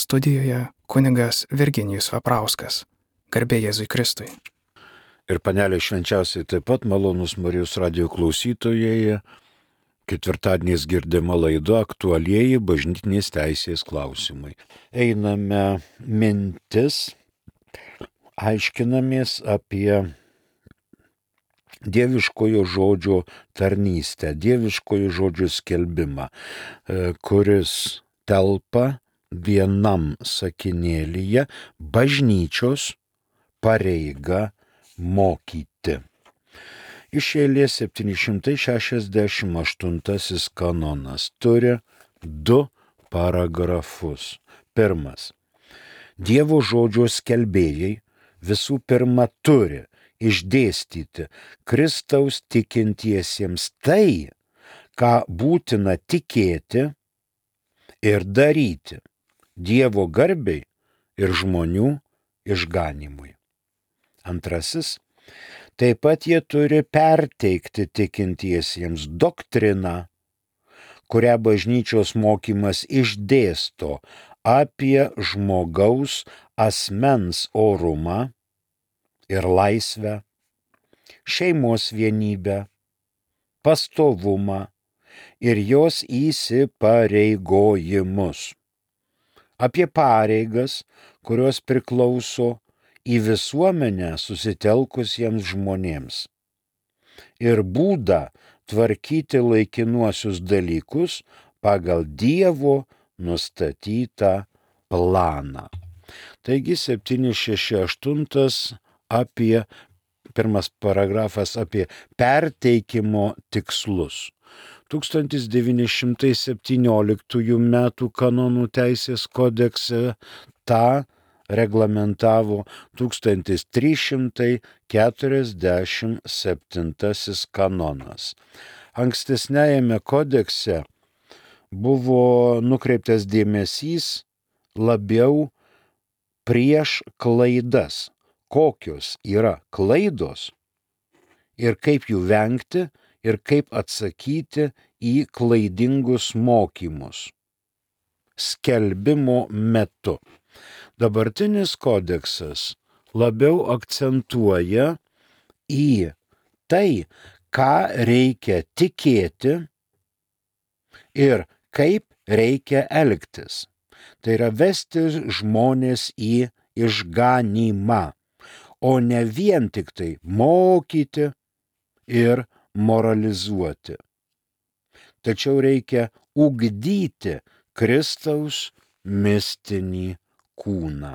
Studijoje kunigas Virginijus Veprauskas. Garbė Jėzui Kristui. Ir panelė švenčiausiai taip pat malonus Marijos radijo klausytojai. Ketvirtadieniais girdima laida aktualieji bažnytinės teisės klausimai. Einame mintis, aiškinamės apie dieviškojo žodžio tarnystę, dieviškojo žodžio skelbimą, kuris telpa vienam sakinėlyje bažnyčios pareiga mokyti. Iš eilės 768 kanonas turi 2 paragrafus. Pirmas. Dievo žodžio skelbėjai visų pirma turi išdėstyti Kristaus tikintiesiems tai, ką būtina tikėti ir daryti Dievo garbei ir žmonių išganimui. Antrasis. Taip pat jie turi perteikti tikintiesiems doktriną, kurią bažnyčios mokymas išdėsto apie žmogaus asmens orumą ir laisvę, šeimos vienybę, pastovumą ir jos įsipareigojimus, apie pareigas, kurios priklauso į visuomenę susitelkusiems žmonėms ir būdą tvarkyti laikinuosius dalykus pagal Dievo nustatytą planą. Taigi 768 apie, pirmas paragrafas apie perteikimo tikslus. 1917 metų kanonų teisės kodekse tą reglamentavo 1347 kanonas. Ankstesniajame kodekse buvo nukreiptas dėmesys labiau prieš klaidas, kokios yra klaidos ir kaip jų vengti ir kaip atsakyti į klaidingus mokymus skelbimo metu. Dabartinis kodeksas labiau akcentuoja į tai, ką reikia tikėti ir kaip reikia elgtis. Tai yra vesti žmonės į išganymą, o ne vien tik tai mokyti ir moralizuoti. Tačiau reikia ugdyti Kristaus mistinį kūną.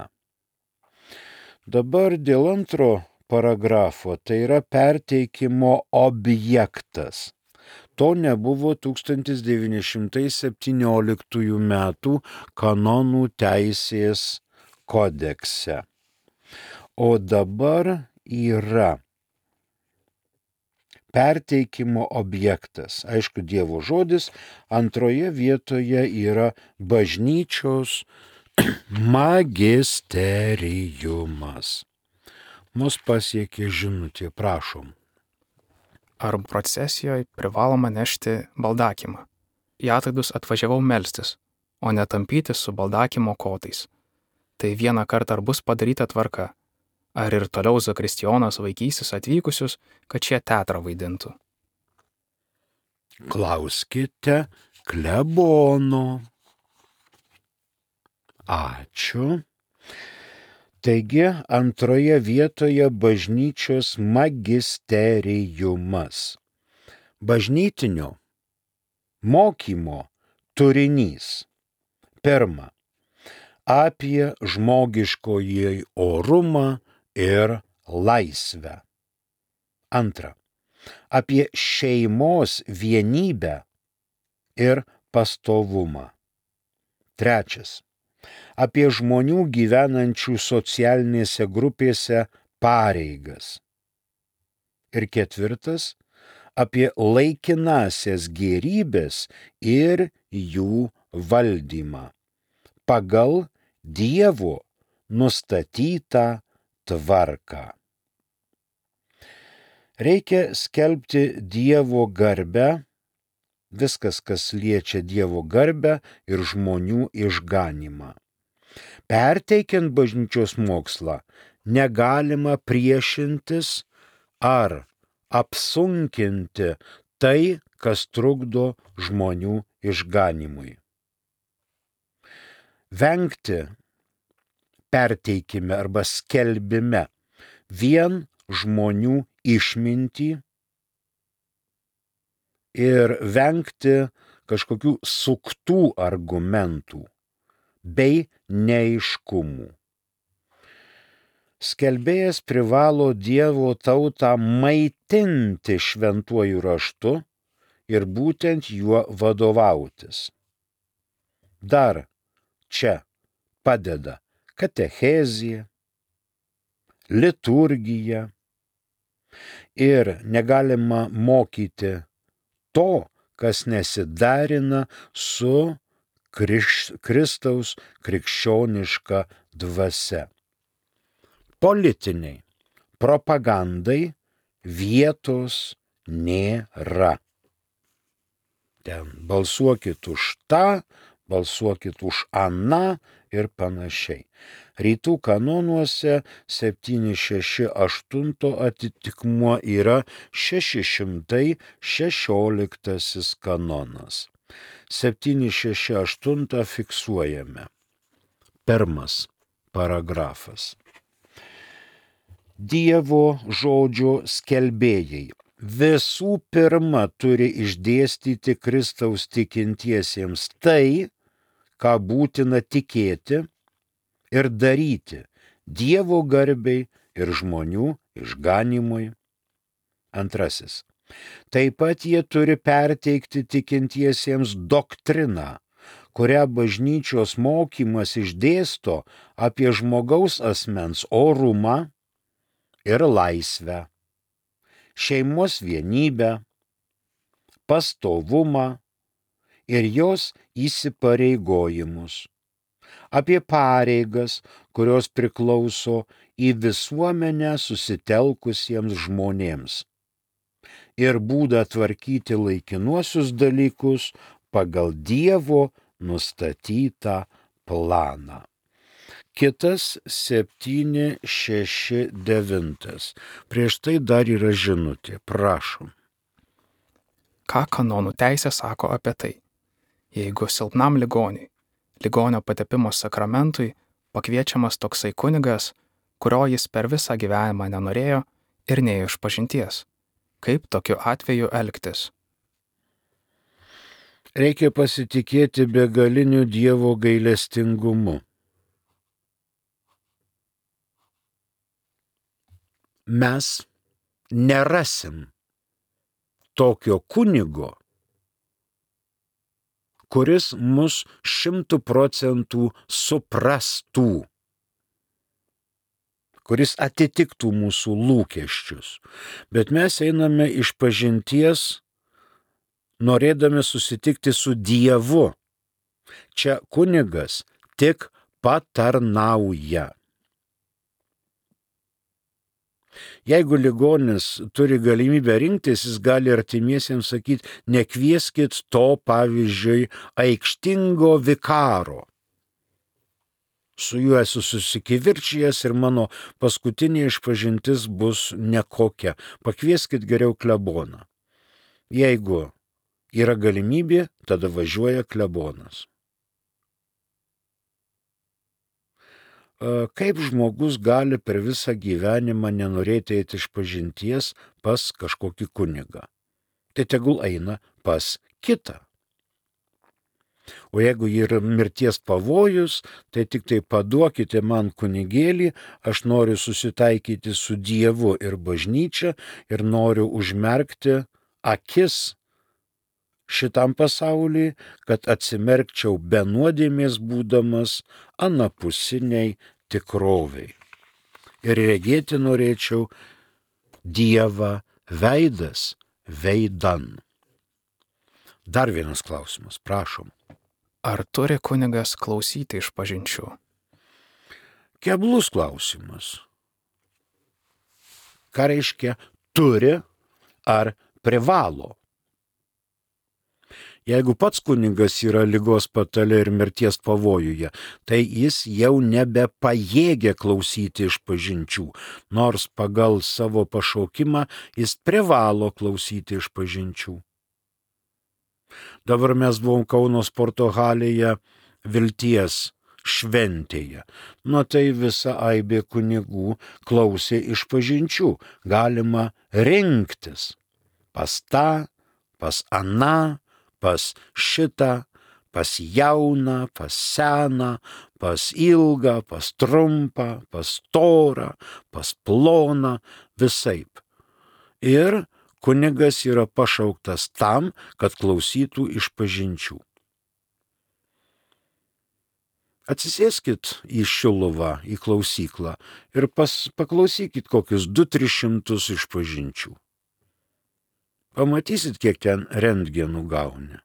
Dabar dėl antro paragrafo, tai yra perteikimo objektas. To nebuvo 1917 metų kanonų teisės kodekse. O dabar yra perteikimo objektas. Aišku, Dievo žodis, antroje vietoje yra bažnyčios magisteriumas. Mus pasiekė žinutė, prašom. Ar procesijoje privaloma nešti baldakimą? Į ataidus atvažiavau melstis, o ne tampyti su baldakimo kotais. Tai vieną kartą ar bus padaryta tvarka? Ar ir toliau zakristijonas vaikysis atvykusius, kad šie teatrą vaidintų? Klauskite klebono. Ačiū. Taigi antroje vietoje bažnyčios magisteriumas. Bažnytinio mokymo turinys. Pirma, apie žmogiškojį orumą ir laisvę. Antra, apie šeimos vienybę ir pastovumą. Trečias, apie žmonių gyvenančių socialinėse grupėse pareigas. Ir ketvirtas, apie laikinasias gėrybes ir jų valdymą pagal Dievo nustatytą tvarką. Reikia skelbti Dievo garbę, viskas, kas liečia Dievo garbę ir žmonių išganymą. Perteikiant bažnyčios mokslą, negalima priešintis ar apsunkinti tai, kas trukdo žmonių išganymui. Vengti perteikime arba skelbime vien žmonių išmintį ir vengti kažkokių suktų argumentų bei neaiškumų. Skelbėjas privalo Dievo tautą maitinti šventuoju raštu ir būtent juo vadovautis. Dar čia padeda katechezija, liturgija ir negalima mokyti to, kas nesiderina su Kristaus krikščioniška dvasia. Politiniai propagandai vietos nėra. Ten balsuokit už tą, balsuokit už aną ir panašiai. Rytų kanonuose 768 atitikmuo yra 616 kanonas. 768 fiksuojame. Pirmas paragrafas. Dievo žodžio skelbėjai visų pirma turi išdėstyti Kristaus tikintiesiems tai, ką būtina tikėti ir daryti Dievo garbei ir žmonių išganymui. Antrasis. Taip pat jie turi perteikti tikintiesiems doktriną, kurią bažnyčios mokymas išdėsto apie žmogaus asmens orumą ir laisvę, šeimos vienybę, pastovumą ir jos įsipareigojimus, apie pareigas, kurios priklauso į visuomenę susitelkusiems žmonėms ir būdą tvarkyti laikinuosius dalykus pagal Dievo nustatytą planą. Kitas 769. Prieš tai dar yra žinutė. Prašom. Ką kanonų teisė sako apie tai? Jeigu silpnam ligoniui, ligonio patepimo sakramentui pakviečiamas toksai kunigas, kurio jis per visą gyvenimą nenorėjo ir nėjo išpažinties, kaip tokiu atveju elgtis? Reikia pasitikėti begaliniu Dievo gailestingumu. Mes nerasim tokio kunigo, kuris mus 100% suprastų, kuris atitiktų mūsų lūkesčius. Bet mes einame išpažinties, norėdami susitikti su Dievu. Čia kunigas tik patarnauja. Jeigu ligonis turi galimybę rinktis, jis gali artimiesiems sakyti, nekvieskit to, pavyzdžiui, aikštingo vikaro. Su juo esu susikivirčijęs ir mano paskutinė išpažintis bus nekokia. Pakvieskit geriau kleboną. Jeigu yra galimybė, tada važiuoja klebonas. Kaip žmogus gali per visą gyvenimą nenorėti eiti išpažinties pas kažkokį kunigą? Tai tegul eina pas kitą. O jeigu yra mirties pavojus, tai tik tai paduokite man kunigėlį, aš noriu susitaikyti su Dievu ir bažnyčia ir noriu užmerkti akis šitam pasauliui, kad atsimerkčiau be nuodėmės būdamas anapusiniai tikroviai. Ir regėti norėčiau Dievą veidas veidan. Dar vienas klausimas, prašom. Ar turi kunigas klausyti išpažinčių? Keblus klausimas. Ką reiškia turi ar privalo? Jeigu pats kunigas yra ligos patale ir mirties pavojuje, tai jis jau nebepajėgia klausyti išpažinčių, nors pagal savo pašaukimą jis privalo klausyti išpažinčių. Dabar mes buvom Kauno sporto halėje Vilties šventėje. Tai visa aibė kunigų klausė išpažinčių. Galima rinktis pas tą, pas aną, pas šitą, pas jauną, pas seną, pas ilgą, pas trumpą, pas storą, pas ploną, visaip. Ir kunigas yra pašauktas tam, kad klausytų išpažinčių. Atsisėskit į Šiluvą, į klausyklą ir paklausykit kokius 200-300 išpažinčių. Pamatysit, kiek ten rentgenų gauni.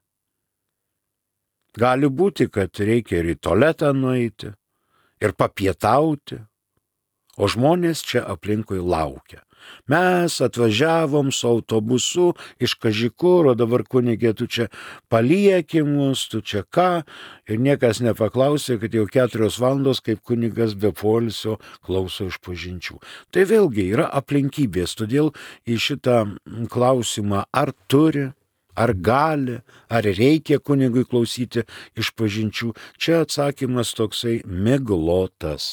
Gali būti, kad reikia ir į tualetą nueiti, ir papietauti, o žmonės čia aplinkui laukia. Mes atvažiavom su autobusu iš Kažikur, o dabar kunigė, tu čia palieki mus, tu čia ką, ir niekas nepaklausė, kad jau 4 valandos, kaip kunigas be poilsio klauso išpažinčių. Tai vėlgi yra aplinkybės, todėl į šitą klausimą, ar turi, ar gali, ar reikia kunigui klausyti išpažinčių, čia atsakymas toksai miglotas.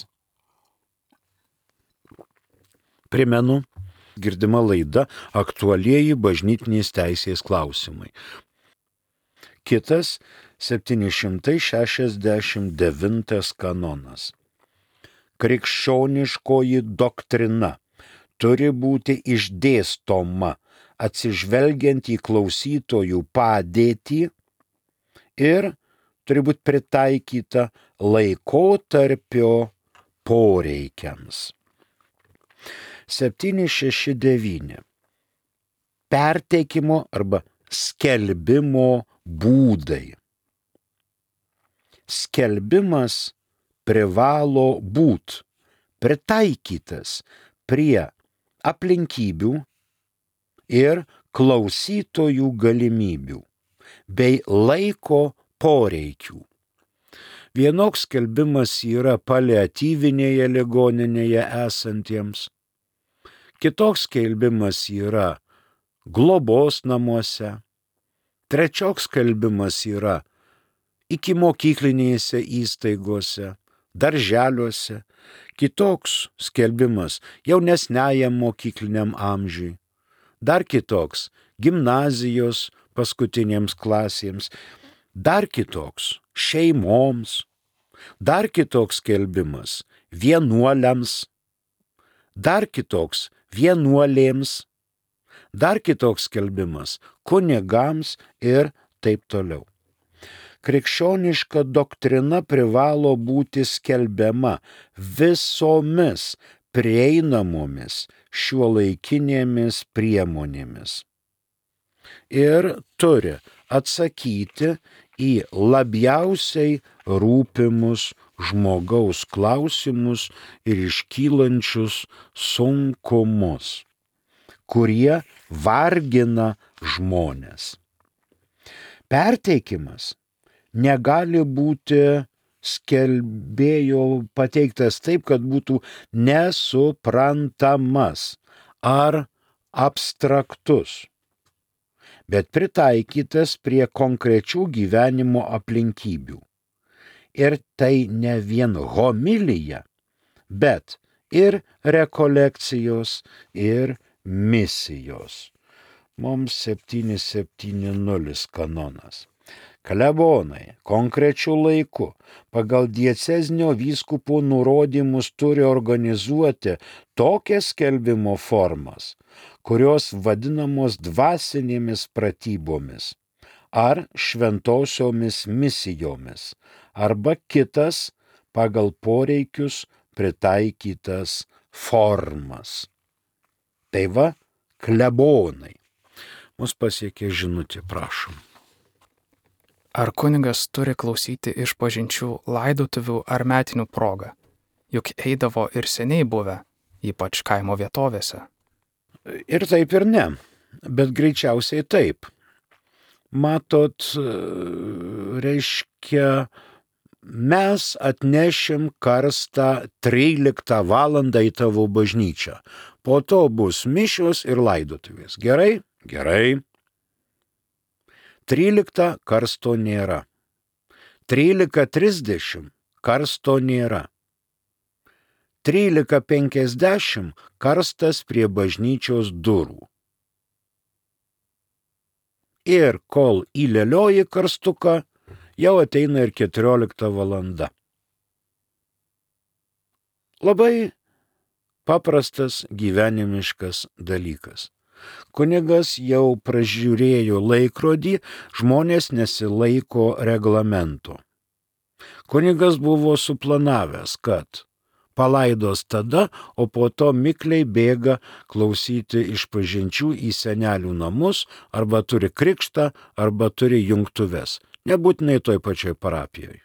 Primenu, girdima laida Aktualieji bažnytinės teisės klausimai. Kitas 769 kanonas. Krikščioniškoji doktrina turi būti išdėstoma atsižvelgiant į klausytojų padėtį ir turi būti pritaikyta laikotarpio poreikiams. 769. Perteikimo arba skelbimo būdai. Skelbimas privalo būti pritaikytas prie aplinkybių ir klausytojų galimybių bei laiko poreikių. Vienoks skelbimas yra paliatyvinėje ligoninėje esantiems, kitoks skelbimas yra globos namuose, trečioks skelbimas yra ikimokyklinėse įstaigose, darželiuose, kitoks skelbimas jaunesniajam mokykliniam amžiui, dar kitoks gimnazijos paskutinėms klasėms, dar kitoks šeimoms, dar kitoks skelbimas vienuoliams, dar kitoks vienuolėms, dar kitoks skelbimas kunigams ir taip toliau. Krikščioniška doktrina privalo būti skelbiama visomis prieinamomis šiuolaikinėmis priemonėmis ir turi atsakyti į labiausiai rūpimus žmogaus klausimus ir iškylančius sunkumus, kurie vargina žmones. Perteikimas negali būti skelbėjo pateiktas taip, kad būtų nesuprantamas ar abstraktus, bet pritaikytas prie konkrečių gyvenimo aplinkybių. Ir tai ne vien homilija, bet ir rekolekcijos, ir misijos. Mums 770 kanonas. Klebonai konkrečiu laiku pagal diecezinio vyskupo nurodymus turi organizuoti tokias skelbimo formas, kurios vadinamos dvasinėmis pratybomis ar šventosiomis misijomis, arba kitas pagal poreikius pritaikytas formas. Tai va, klebonai. Mus pasiekė žinutė, prašom. Ar kunigas turi klausyti išpažinčių laidotuvių ar metinių proga? Juk eidavo ir seniai buvę, ypač kaimo vietovėse. Ir taip ir ne, bet greičiausiai taip. matot, reiškia, mes atnešim karstą 13 valandą į tavo bažnyčią. Po to bus mišios ir laidotuvės. Gerai? Gerai. 13 karsto nėra. 13:30 karsto nėra. 13:50 karstas prie bažnyčios durų. Ir kol įlėlioji karstuką, jau ateina ir 14 valanda. Labai paprastas gyvenimiškas dalykas. Kunigas jau pražiūrėjo laikrodį, žmonės nesilaiko reglamento. Kunigas buvo suplanavęs, kad palaidos tada, o po to mikliai bėga klausyti išpažinčių į senelių namus, arba turi krikštą, arba turi jungtuves. Nebūtinai toj pačioj parapijoje.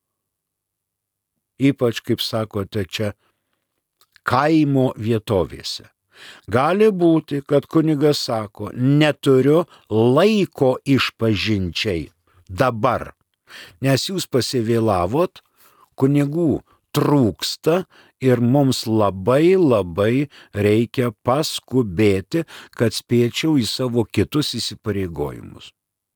Ypač, kaip sakote, čia kaimo vietovėse. Gali būti, kad kunigas sako, neturiu laiko išpažinčiai dabar, nes jūs pasivėlavot, kunigų trūksta ir mums labai reikia paskubėti, kad spėčiau į savo kitus įsipareigojimus.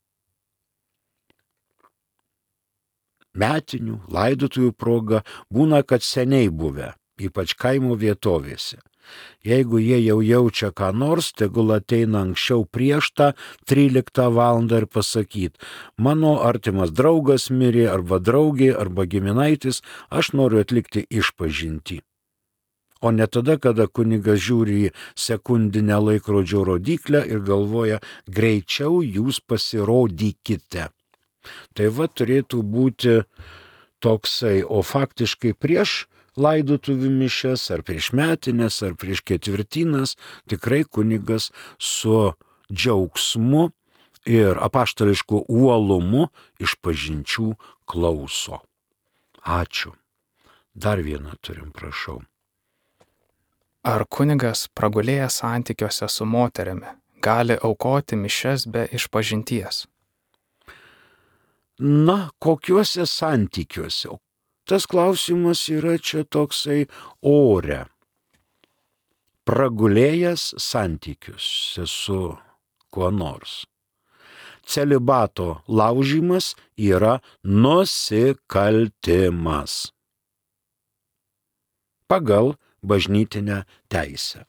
Metinių, laidotuvių proga būna, kad seniai buvę, ypač kaimo vietovėse. Jeigu jie jau jaučia ką nors, tegul ateina anksčiau prieš tą 13 valandą ir pasakyt, mano artimas draugas mirė, arba draugė, arba giminaitis, aš noriu atlikti išpažintį. O ne tada, kada kunigas žiūri į sekundinę laikrodžio rodyklę ir galvoja, greičiau jūs pasirodykite. Tai va turėtų būti toksai, o faktiškai prieš laidotuvių mišias, ar prieš metinės, ar prieš ketvirtinas, tikrai kunigas su džiaugsmu ir apaštališku uolumu išpažinčių klauso. Ačiū. Dar vieną turim, prašau. Ar kunigas pragulėjęs santykiuose su moterimi gali aukoti mišias be išpažinties? Na, kokiuose santykiuose? Tas klausimas yra čia toksai ore. Pragulėjęs santykiuose su kuo nors. Celibato laužymas yra nusikaltimas pagal bažnytinę teisę.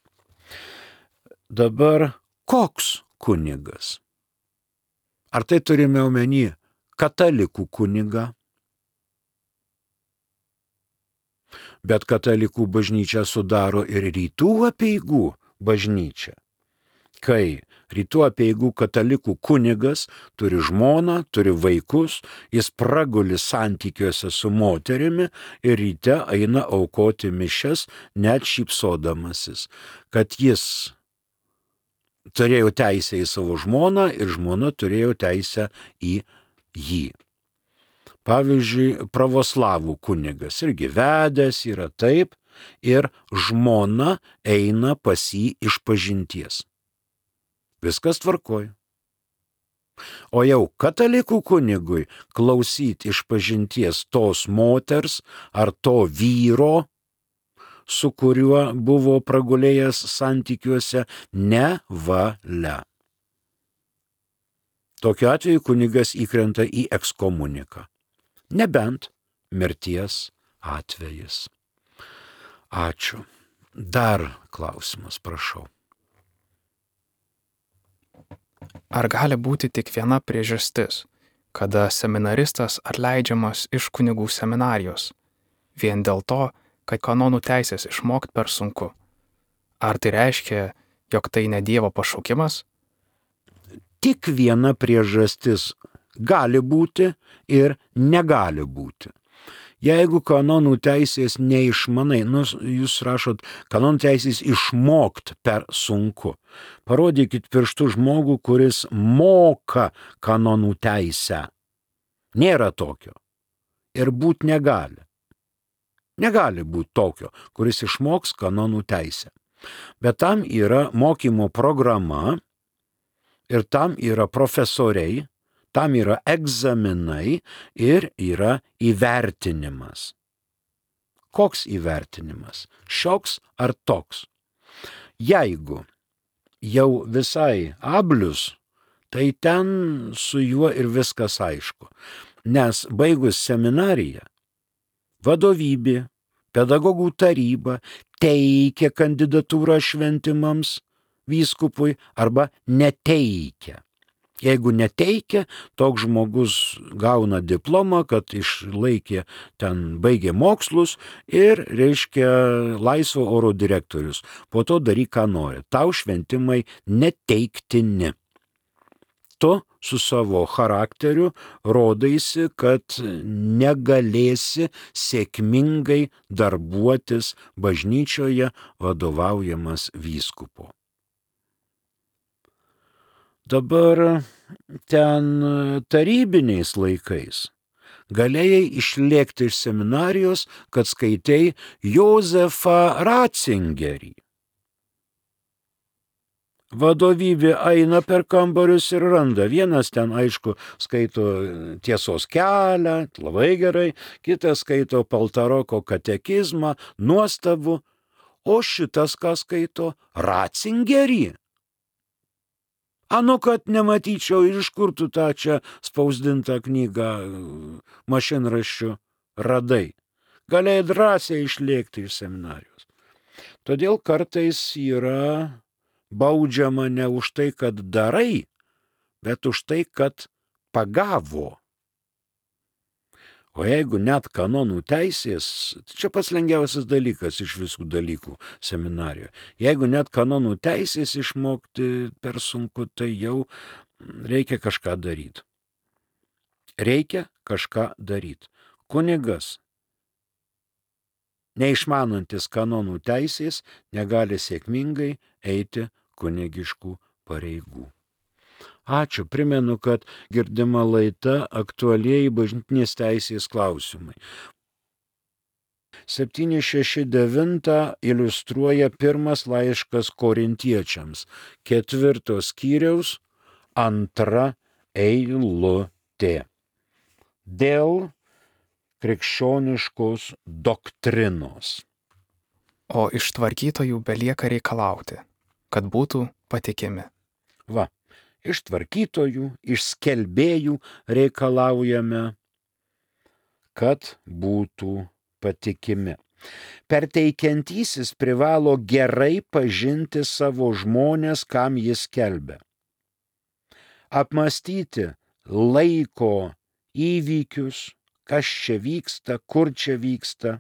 Dabar koks kunigas? Ar tai turime omeny katalikų kunigą? Bet katalikų bažnyčia sudaro ir rytų apeigų bažnyčia. Kai rytų apeigų katalikų kunigas turi žmoną, turi vaikus, jis praguli santykiuose su moterimi ir ryte eina aukoti mišias, net šypsodamasis, kad jis turėjo teisę į savo žmoną ir žmona turėjo teisę į jį. Pavyzdžiui, pravoslavų kunigas irgi vedęs yra taip ir žmona eina pas jį išpažinties. Viskas tvarkoj. O jau katalikų kunigui klausyti išpažinties tos moters ar to vyro, su kuriuo buvo pragulėjęs santykiuose, nevalia. Tokiu atveju kunigas įkrenta į ekskomuniką. Nebent mirties atvejis. Ačiū. Dar klausimas, prašau. Ar gali būti tik viena priežastis, kada seminaristas atleidžiamas iš kunigų seminarijos, vien dėl to, kad kanonų teisės išmokti per sunku? Ar tai reiškia, jog tai ne Dievo pašaukimas? Tik viena priežastis gali būti ir negali būti. Jeigu kanonų teisės neišmanai, jūs rašot, kanonų teisės išmokt per sunku. Parodykit pirštų žmogų, kuris moka kanonų teisę. Nėra tokio. Ir būt negali. Negali būti tokio, kuris išmoks kanonų teisę. Bet tam yra mokymo programa ir tam yra profesoriai, Tam yra egzaminai ir yra įvertinimas. Koks įvertinimas? Šioks ar toks? Jeigu jau visai ablius, tai ten su juo ir viskas aišku. Nes baigus seminariją, vadovybė, pedagogų taryba teikia kandidatūrą šventimams vyskupui arba neteikia. Jeigu neteikia, toks žmogus gauna diplomą, kad išlaikė ten, baigė mokslus ir, reiškia, laisvo oro direktorius. Po to daryk, ką nori. Tau šventimai neteiktini. Tu su savo charakteriu rodaisi, kad negalėsi sėkmingai darbuotis bažnyčioje vadovaujamas vyskupo. Dabar ten tarybiniais laikais galėjai išlėkti iš seminarijos, kad skaitei Jozefą Ratzingerį. Vadovybė eina per kambarius ir randa. Vienas ten, aišku, skaito Tiesos kelią, labai gerai, kitas skaito Paltaroko katekizmą, nuostabu, o šitas ką skaito? Ratzingerį. Kad nematyčiau ir iš kur tu tą čia spausdintą knygą mašinraščiu radai. Galėjai drąsiai išlėkti iš seminarijos. Todėl kartais yra baudžiama ne už tai, kad darai, bet už tai, kad pagavo. O jeigu net kanonų teisės, čia pats lengviausias dalykas iš visų dalykų seminarijoje. Jeigu net kanonų teisės išmokti per sunku, tai jau reikia kažką daryti. Reikia kažką daryti. Kunigas, neišmanantis kanonų teisės, negali sėkmingai eiti kunigiškų pareigų. Ačiū, primenu, kad girdima laida aktualieji bažnytinės teisės klausimai. 769 iliustruoja pirmas laiškas Korintiečiams, 4 skyriaus 2 eilutė. Dėl krikščioniškos doktrinos. O iš tvarkytojų belieka reikalauti, kad būtų patikimi. Va. Iš tvarkytojų, iš skelbėjų reikalaujame, kad būtų patikimi. Perteikiantysis privalo gerai pažinti savo žmones, kam jis skelbia. Apmąstyti laiko įvykius, kas čia vyksta, kur čia vyksta.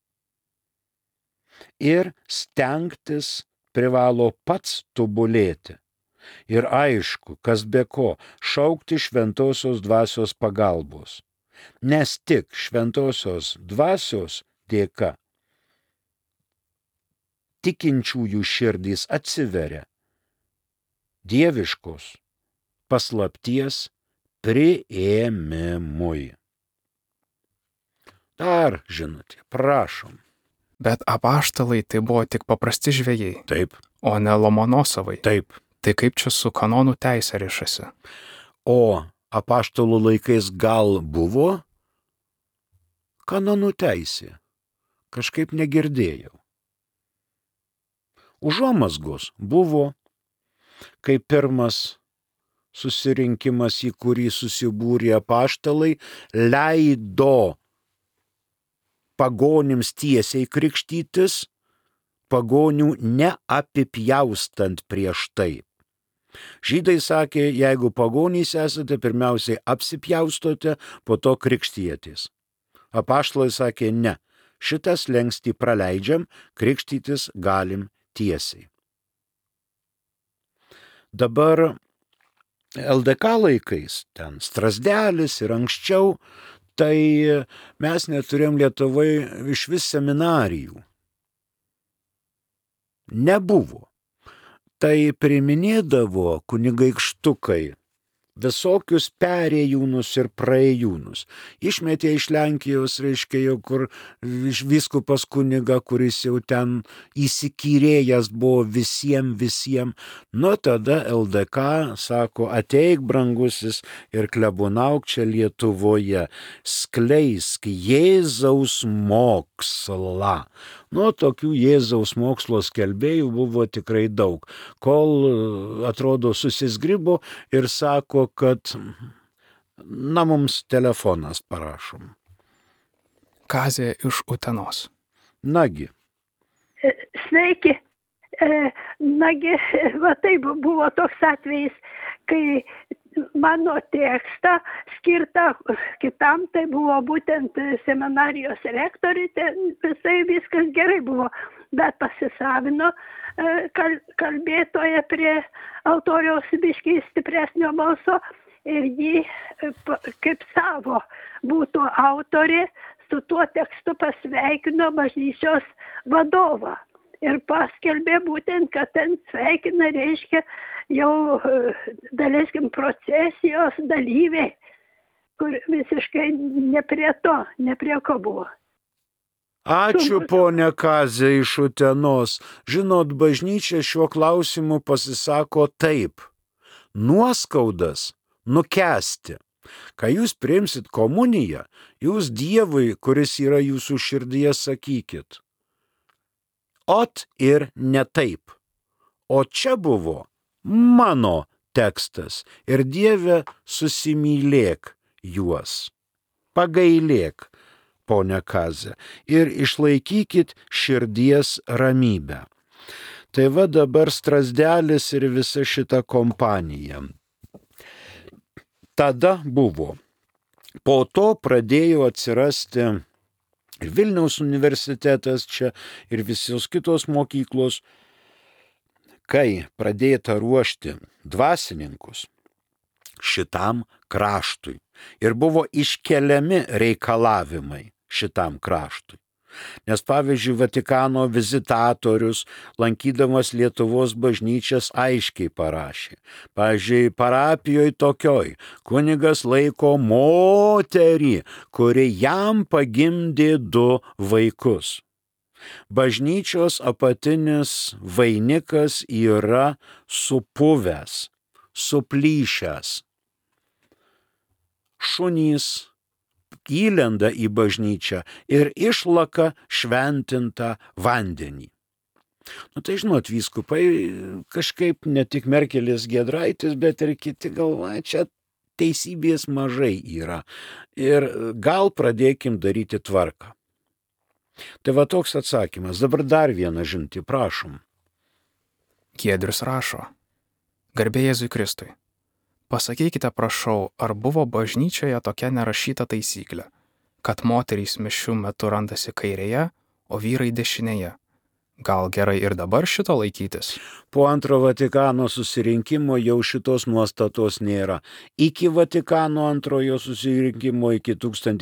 Ir stengtis privalo pats tobulėti. Ir aišku, kas be ko, šaukti šventosios dvasios pagalbos. Nes tik šventosios dvasios dėka tikinčiųjų širdys atsiveria dieviškos paslapties priėmimui. Dar žinote, prašom. Bet apaštalai tai buvo tik paprasti žvejai. Taip. O ne Lomonosovai. Taip. Tai kaip čia su kanonų teise rišasi? O apaštalų laikais gal buvo kanonų teisė? Kažkaip negirdėjau. Užuomazgos buvo, kai pirmas susirinkimas, į kurį susibūrė apaštalai, leido pagonims tiesiai krikštytis, pagonių neapipjaustant prieš tai. Žydai sakė, jeigu pagonys esate, pirmiausiai apsipjaustote, po to krikštietis. Apaštalai sakė, ne, šitas lengstį praleidžiam, krikštytis galim tiesiai. Dabar LDK laikais, ten Strazdelis ir anksčiau, tai mes neturėjom Lietuvoje iš vis seminarijų. Nebuvo. Tai priminėdavo kunigaikštukai, visokius perėjūnus ir praėjūnus. Išmetė iš Lenkijos, reiškia, jau kur vyskupas kuniga, kuris jau ten įsikyrėjęs buvo visiems. Nu tada LDK sako, ateik brangusis ir klebonauk čia Lietuvoje, skleisk Jėzaus mokslą. Nu, tokių Jėzaus mokslo skelbėjų buvo tikrai daug, kol atrodo susizgribo ir sako, kad mums telefonas parašom. Kazė iš Utenos. Nagi. Sveiki. Nagi, va taip buvo toks atvejis, kai mano tekstą skirtą kitam, tai buvo būtent seminarijos rektoriui, viskas gerai buvo, bet pasisavino kalbėtoja prie autoriaus biškį stipresnio balso ir jį kaip savo būtų autorė su tuo tekstu pasveikino bažnyčios vadovą. Ir paskelbė būtent, kad ten sveikina, reiškia, jau, daleiskim, procesijos dalyviai, kur visiškai ne prie ko buvo. Ačiū, ponia Kazė iš Utenos. Žinot, bažnyčia šiuo klausimu pasisako taip. Nuoskaudas nukęsti. Kai jūs priimsit komuniją, jūs Dievui, kuris yra jūsų širdyje, sakykit. Ot ir ne taip. O čia buvo mano tekstas ir Dieve susimylėk juos. Pagailėk, ponia Kazė, ir išlaikykit širdies ramybę. Tai va dabar Strazdelis ir visa šita kompanija. Tada buvo. Po to pradėjo atsirasti ir Vilniaus universitetas čia, ir visos kitos mokyklos, kai pradėta ruošti dvasininkus šitam kraštui. Ir buvo iškeliami reikalavimai šitam kraštui. Nes pavyzdžiui, Vatikano vizitatorius, lankydamas Lietuvos bažnyčias, aiškiai parašė. Pavyzdžiui, parapijoje tokioj kunigas laiko moterį, kuri jam pagimdė 2 vaikus. Bažnyčios apatinis vainikas yra supuvęs, suplyšęs. Šunys įlenda į bažnyčią ir išlaka šventintą vandenį. Nu tai žinot, vyskupai kažkaip ne tik Merkelis Giedraitis, bet ir kiti galvoja, čia teisybės mažai yra. Ir gal pradėkim daryti tvarką. Tai va toks atsakymas. Dabar dar vieną žinutę, prašom. Giedrius rašo. Garbė Jėzui Kristui. Pasakykite, prašau, ar buvo bažnyčioje tokia nerašyta taisyklė, kad moterys mišių metu randasi kairėje, o vyrai dešinėje. Gal gerai ir dabar šito laikytis? Po Antro Vatikano susirinkimo jau šitos nuostatos nėra. Iki Vatikano antrojo susirinkimo, iki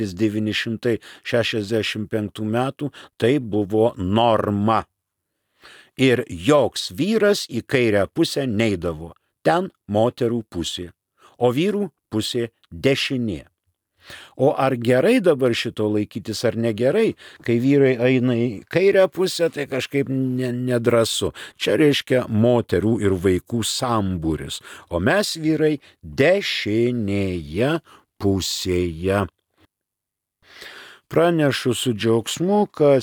1965 metų, tai buvo norma. Ir joks vyras į kairę pusę neidavo. Ten moterų pusė, o vyrų pusė dešinė. O ar gerai dabar šito laikytis ar negerai, kai vyrai eina į kairę pusę, tai kažkaip nedrasu. Čia reiškia moterų ir vaikų sambūris, o mes vyrai dešinėje pusėje. Pranešu su džiaugsmu, kad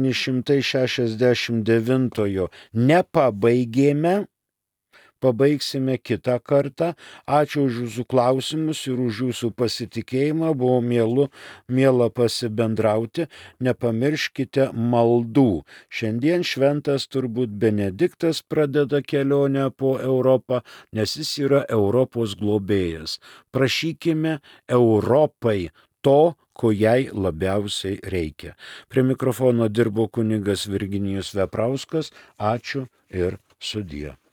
769 nepabaigėme. Pabaigsime kitą kartą. Ačiū už jūsų klausimus ir už jūsų pasitikėjimą. Buvo miela pasibendrauti. Nepamirškite maldų. Šiandien šventas turbūt Benediktas pradeda kelionę po Europą, nes jis yra Europos globėjas. Prašykime Europai to, ko jai labiausiai reikia. Prie mikrofono dirbo kunigas Virginijus Veprauskas. Ačiū ir sudie.